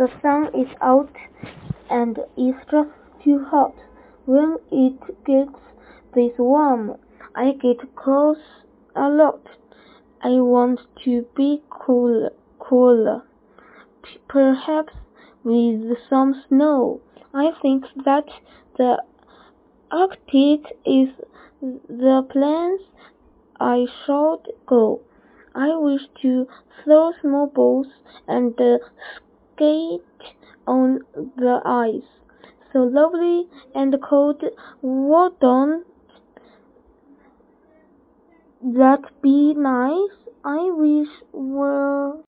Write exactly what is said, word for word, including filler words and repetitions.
the sun is out and it's just too hot. When it gets this warm, I get cross a lot. I want to be cool, cooler. Perhaps with some snow. I think that the Arctic is the place I should go. I wish to throw snowballs and uh, skate on the ice. So lovely and cold. Wouldn't that be nice? I wish were